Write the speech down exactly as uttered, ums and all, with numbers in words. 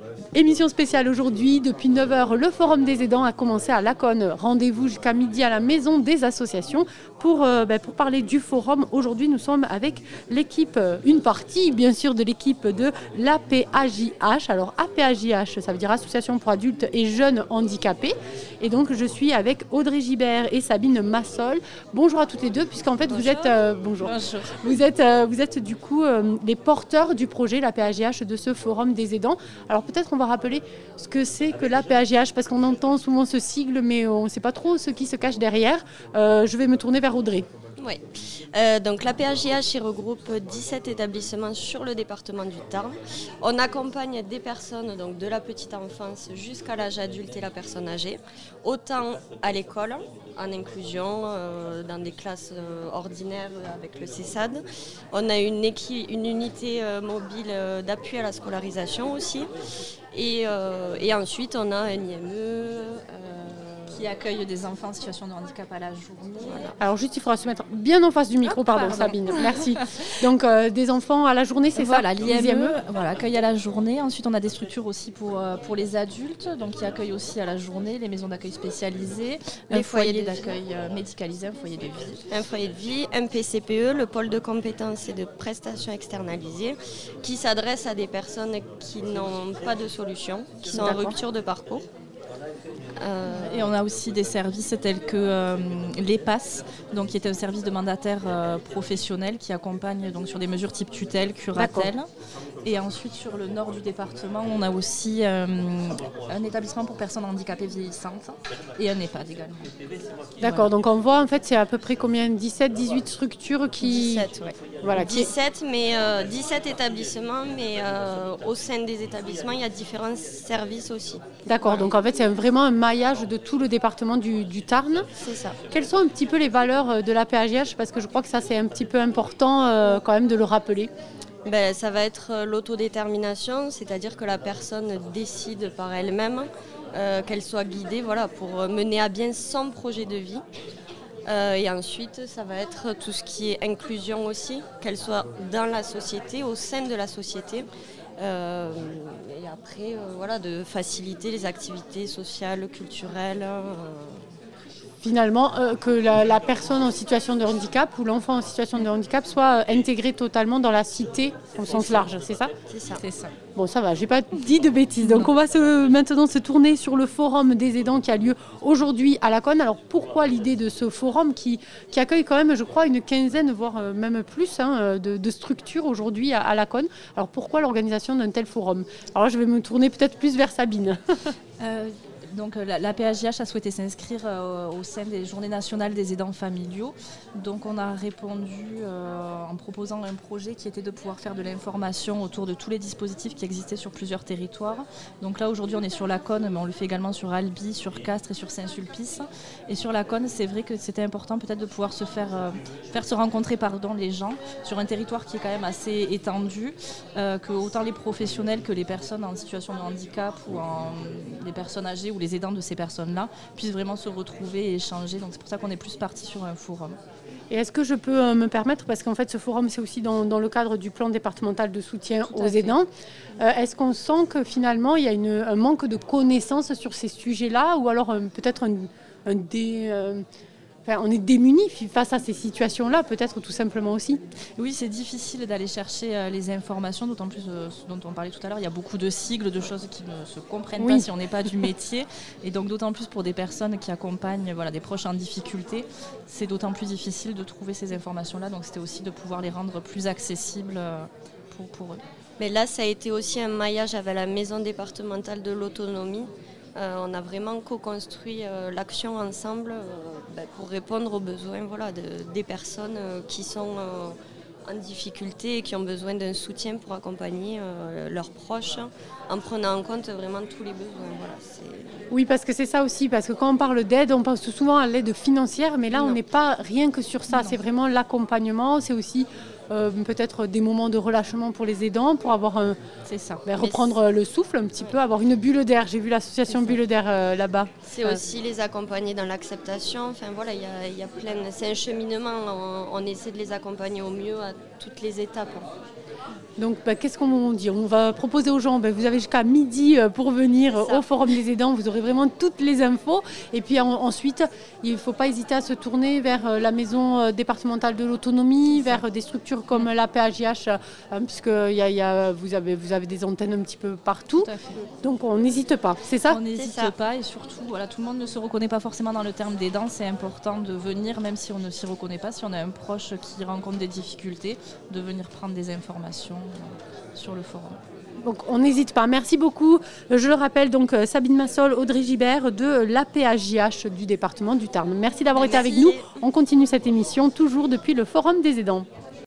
Émission spéciale aujourd'hui, depuis neuf heures, le Forum des aidants a commencé à Laconne. Rendez-vous jusqu'à midi à la Maison des associations pour, euh, ben, pour parler du forum. Aujourd'hui, nous sommes avec l'équipe, une partie bien sûr de l'équipe de l'A P A J H. Alors A P A J H, ça veut dire Association pour adultes et jeunes handicapés. Et donc je suis avec Audrey Gibert et Sabine Massol. Bonjour à toutes les deux, puisqu'en fait bonjour. vous êtes, euh, bonjour. Bonjour. Vous êtes, euh, vous êtes du coup euh, les porteurs du projet l'A P A J H de ce Forum des aidants. Alors peut-être on va rappeler ce que c'est que l'A P A J H, parce qu'on entend souvent ce sigle, mais on ne sait pas trop ce qui se cache derrière. Euh, je vais me tourner vers Audrey. Oui, euh, donc l'A P A J H regroupe dix-sept établissements sur le département du Tarn. On accompagne des personnes donc de la petite enfance jusqu'à l'âge adulte et la personne âgée, autant à l'école, en inclusion, euh, dans des classes euh, ordinaires avec le C E S A D. On a une, équi- une unité euh, mobile euh, d'appui à la scolarisation aussi. Et, euh, et ensuite, on a un I M E. Euh, qui accueille des enfants en situation de handicap à la journée. Voilà. Alors juste, il faudra se mettre bien en face du micro, ah, pardon, pardon, Sabine, merci. Donc euh, des enfants à la journée, c'est voilà, ça l'I M E, voilà, accueil à la journée. Ensuite, on a des structures aussi pour, euh, pour les adultes, donc qui accueillent aussi à la journée, les maisons d'accueil spécialisées, les un foyer foyers d'accueil euh, médicalisé, un foyer de vie. Un foyer de vie, un P C P E, le pôle de compétences et de prestations externalisées, qui s'adresse à des personnes qui n'ont pas de solution, qui sont D'accord. en rupture de parcours. Euh... Et on a aussi des services tels que euh, l'E P A S, donc, qui est un service de mandataire euh, professionnel qui accompagne donc, sur des mesures type tutelle, curatelle. D'accord. Et ensuite, sur le nord du département, on a aussi euh, un établissement pour personnes handicapées vieillissantes et un EHPAD également. D'accord, voilà. Donc on voit en fait c'est à peu près combien, dix-sept, dix-huit structures qui... dix-sept, oui. Voilà, dix-sept, mais euh, dix-sept établissements, mais euh, au sein des établissements, il y a différents services aussi. D'accord, voilà. Donc en fait c'est vraiment un maillage de tout le département du, du Tarn. C'est ça. Quelles sont un petit peu les valeurs de l'A P A J H, parce que je crois que ça c'est un petit peu important euh, quand même de le rappeler. Ben, ça va être l'autodétermination, c'est-à-dire que la personne décide par elle-même, euh, qu'elle soit guidée voilà, pour mener à bien son projet de vie. Euh, et ensuite, ça va être tout ce qui est inclusion aussi, qu'elle soit dans la société, au sein de la société. Euh, et après, euh, voilà, de faciliter les activités sociales, culturelles. Euh, Finalement, euh, que la, la personne en situation de handicap ou l'enfant en situation de handicap soit euh, intégré totalement dans la cité au sens large, c'est ça ? C'est ça. C'est ça. Bon, ça va, j'ai pas dit de bêtises. Donc on va se, maintenant se tourner sur le forum des aidants qui a lieu aujourd'hui à Laconne. Alors pourquoi l'idée de ce forum qui, qui accueille quand même, je crois, une quinzaine, voire même plus hein, de, de structures aujourd'hui à, à Laconne. Alors pourquoi l'organisation d'un tel forum ? Alors là, je vais me tourner peut-être plus vers Sabine. euh... Donc l'A P A J H a souhaité s'inscrire euh, au sein des Journées nationales des aidants familiaux. Donc on a répondu euh, en proposant un projet qui était de pouvoir faire de l'information autour de tous les dispositifs qui existaient sur plusieurs territoires. Donc là aujourd'hui on est sur Laconne, mais on le fait également sur Albi, sur Castres et sur Saint-Sulpice. Et sur Laconne, c'est vrai que c'était important peut-être de pouvoir se faire, euh, faire se rencontrer pardon, les gens sur un territoire qui est quand même assez étendu, euh, que autant les professionnels que les personnes en situation de handicap ou en, les personnes âgées ou les les aidants de ces personnes-là puissent vraiment se retrouver et échanger. Donc c'est pour ça qu'on est plus parti sur un forum. Et est-ce que je peux euh, me permettre, parce qu'en fait ce forum c'est aussi dans, dans le cadre du plan départemental de soutien aux aidants, euh, est-ce qu'on sent que finalement il y a une, un manque de connaissances sur ces sujets-là, ou alors euh, peut-être un, un dé... Euh, Enfin, on est démunis face à ces situations-là, peut-être tout simplement aussi. Oui, c'est difficile d'aller chercher euh, les informations, d'autant plus euh, ce dont on parlait tout à l'heure. Il y a beaucoup de sigles, de choses qui ne se comprennent oui. pas si on n'est pas du métier. Et donc d'autant plus pour des personnes qui accompagnent voilà, des proches en difficulté, c'est d'autant plus difficile de trouver ces informations-là. Donc c'était aussi de pouvoir les rendre plus accessibles euh, pour, pour eux. Mais là, ça a été aussi un maillage avec la maison départementale de l'autonomie. Euh, on a vraiment co-construit euh, l'action ensemble euh, ben, pour répondre aux besoins voilà, de, des personnes euh, qui sont euh, en difficulté et qui ont besoin d'un soutien pour accompagner euh, leurs proches en prenant en compte vraiment tous les besoins. Voilà, c'est... Oui, parce que c'est ça aussi, parce que quand on parle d'aide, on pense souvent à l'aide financière, mais là non. On n'est pas rien que sur ça, non. C'est vraiment l'accompagnement, c'est aussi... Euh, peut-être des moments de relâchement pour les aidants, pour avoir un, c'est ça. Ben, reprendre le souffle un petit ouais. peu, avoir une bulle d'air. J'ai vu l'association Bulle d'air euh, là-bas. C'est euh. aussi les accompagner dans l'acceptation. Enfin voilà, il y a, y a plein. C'est un cheminement. On, on essaie de les accompagner au mieux à toutes les étapes. Donc, bah, qu'est-ce qu'on dit? On va proposer aux gens, bah, vous avez jusqu'à midi pour venir au Forum des aidants, vous aurez vraiment toutes les infos. Et puis en, ensuite, il ne faut pas hésiter à se tourner vers la maison départementale de l'autonomie, vers des structures comme la P A J H, hein, puisque y a, y a, vous, avez, vous avez des antennes un petit peu partout. Donc on n'hésite pas, c'est ça? On n'hésite pas, et surtout, voilà, tout le monde ne se reconnaît pas forcément dans le terme d'aidant. C'est important de venir, même si on ne s'y reconnaît pas, si on a un proche qui rencontre des difficultés, de venir prendre des informations sur le forum. Donc on n'hésite pas. Merci beaucoup. Je le rappelle, donc Sabine Massol, Audrey Gibert de l'A P A J H du département du Tarn. Merci d'avoir été avec nous. On continue cette émission toujours depuis le Forum des aidants.